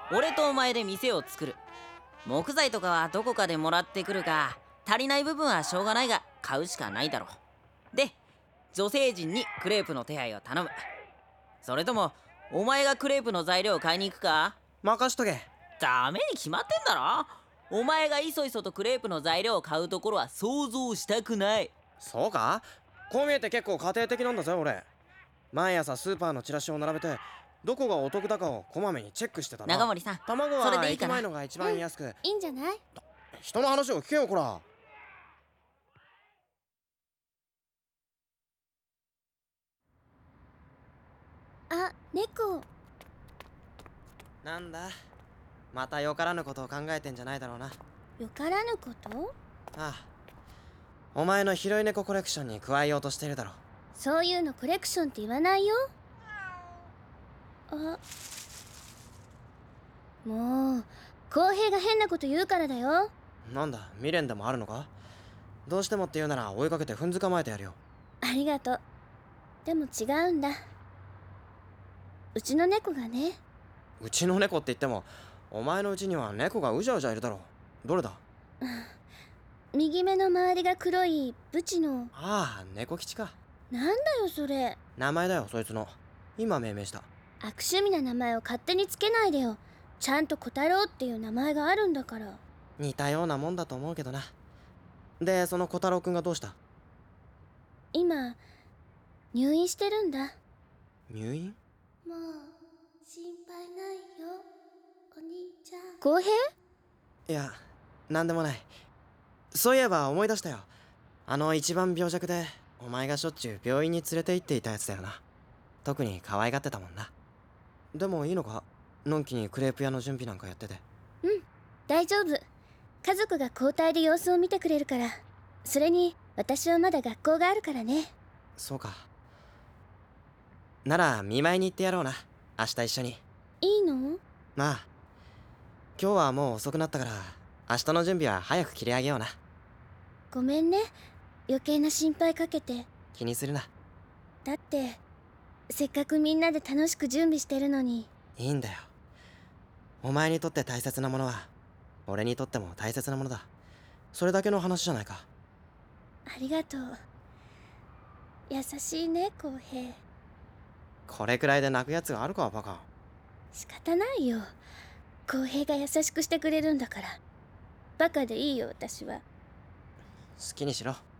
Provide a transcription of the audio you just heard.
俺とお前で店を作る。木材とかはどこかでもらってくるか、足りない部分はしょうがないが買うしかないだろう。で、女性陣にクレープの手配を頼む。それともお前がクレープの材料を買いに行くか？ 任しとけ。 ダメに決まってんだろ。お前がいそいそとクレープの材料を買うところは想像したくない。 そうか？こう見えて結構家庭的なんだぜ俺。毎朝スーパーのチラシを並べてどこがお得だかをこまめにチェックしてたな。 長森さん、 卵それでいいかな？ は駅前のが一番安く、 いいんじゃない？ 人の話を聞けよこら。 あ、猫。 なんだ、またよからぬことを考えてんじゃないだろうな。 よからぬこと？ ああ、お前の拾い猫コレクションに加えようとしてるだろ。 そういうのコレクションって言わないよ。あ、もう公平が変なこと言うからだよ。 なんだ、未練でもあるのか？どうしてもって言うなら追いかけて踏んづかまえてやるよ。 ありがとう。でも違うんだ。うちの猫がね。 うちの猫って言ってもお前のうちには猫がうじゃうじゃいるだろ。どれだ？ 右目の周りが黒いブチの。 ああ、猫吉か。 なんだよそれ。 名前だよそいつの。今命名した。 悪趣味な名前を勝手につけないでよ。ちゃんと小太郎っていう名前があるんだから。 似たようなもんだと思うけどな。で、その小太郎くんがどうした？ 今入院してるんだ。 入院？ もう心配ないよ、お兄ちゃん。公平？ いや、なんでもない。そういえば思い出したよ。一番病弱でお前がしょっちゅう病院に連れて行っていたやつだよな。特に可愛がってたもんな。でもいいのか？のんきにクレープ屋の準備なんかやってて。 うん、大丈夫。家族が交代で様子を見てくれるから。それに私はまだ学校があるからね。 そうか。なら見舞いに行ってやろうな、明日一緒に。 いいの？ まあ、今日はもう遅くなったから明日の準備は早く切り上げような。 ごめんね、余計な心配かけて。 気にするな。 だってせっかくみんなで楽しく準備してるのに。 いいんだよ。お前にとって大切なものは俺にとっても大切なものだ。それだけの話じゃないか。 ありがとう。優しいね、公平。 これくらいで泣くやつがあるか、バカ。 仕方ないよ。公平が優しくしてくれるんだから。バカでいいよ、私は。 好きにしろ。